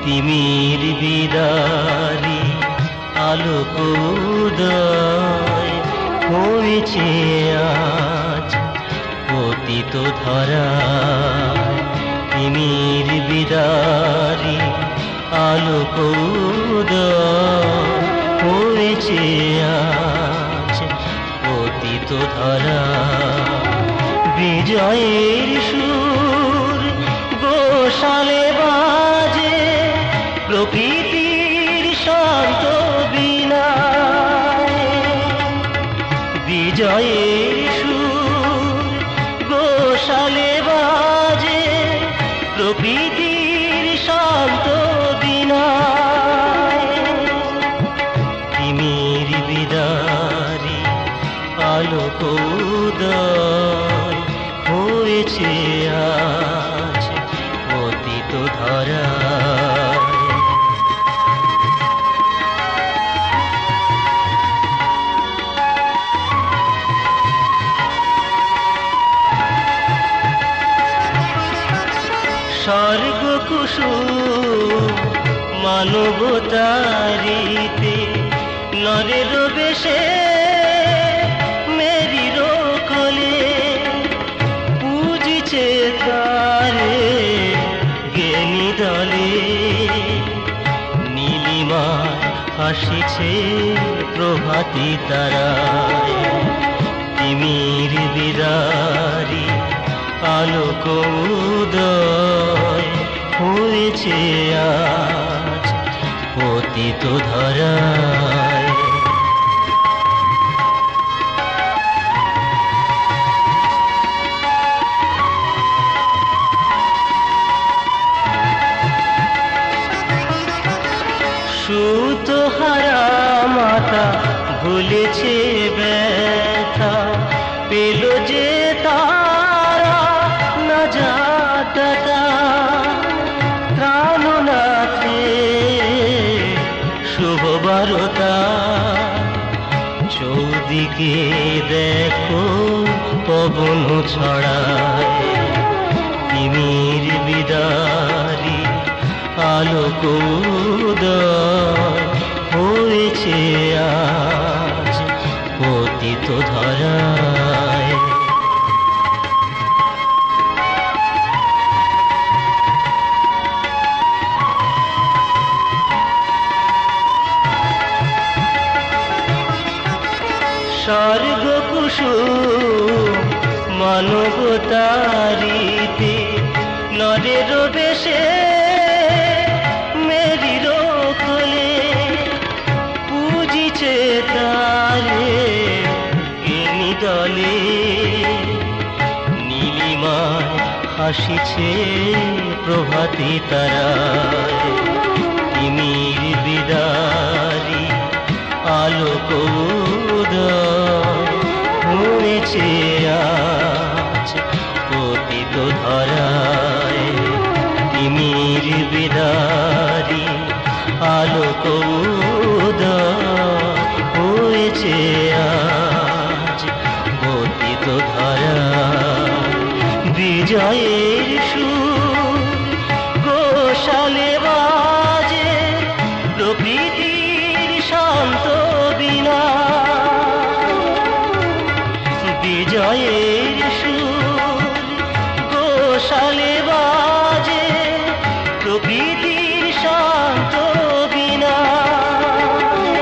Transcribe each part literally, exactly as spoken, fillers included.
তিমির বিদারি আলোক উদয় হয়েছে আজ পতিত ধরায়। তিমির বিদারি আলোক উদয় হয়েছে আজ পতিত ধরায়। বিজয়ের সুর গোশালে বাজে প্রকৃতির শান্ত বীণায়। বিজয়ের সুর গোশালে বাজে প্রকৃতির শান্ত বীণায়। তিমির বিদারি আলোক উদয় হয়েছে আজ পতিত ধরায়। স্বর্গ কুসুম মানবতারিতে নরের বেশে মেরির কোলে পূজিছে তারে জ্ঞানী দলে। নীলিমায় হাসিছে প্রভাতী তারায়। তিমির বিদারি আলোক উদয় হয়েছে আজ পতিত ধরায়। সুতহারা মাতা ভুলেছে ব্যথা পেল যে তারা না যাতা। ত্রাণনাথে শুভ বারতা চৌদিকে দেখো পবন ছড়ায়। তিমির বিদারি আলোক উদয় হয়েছে আজ পতিত ধরায়। স্বর্গ কুসুম মানবতারিতে নরের বেশে মেরির কোলে পূজিছে তারে জ্ঞানী দলে। নীলিমায় হাসিছে প্রভাতী তারায়। তিমির বিদারি আলোক উদয় হয়েছে আজ পতিত ধরায়। তিমির বিদারি আলোক উদয় হয়েছে আজ পতিত ধরায়। বিজয়ের সুর গোশালে বাজে প্রকৃতির শান্ত বীণায়। বিজয়ের সুর গোশালে বাজে প্রকৃতির শান্ত বীণায়।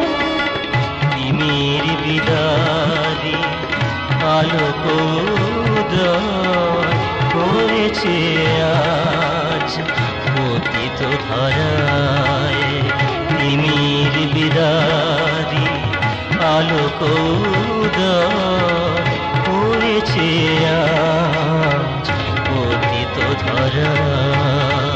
তিমির বিদারি আলোক উদয় হয়েছে আজ পতিত ধরায়। তিমির বিদারি আলোক উদয় হয়েছে আজ পতিত ধরায়।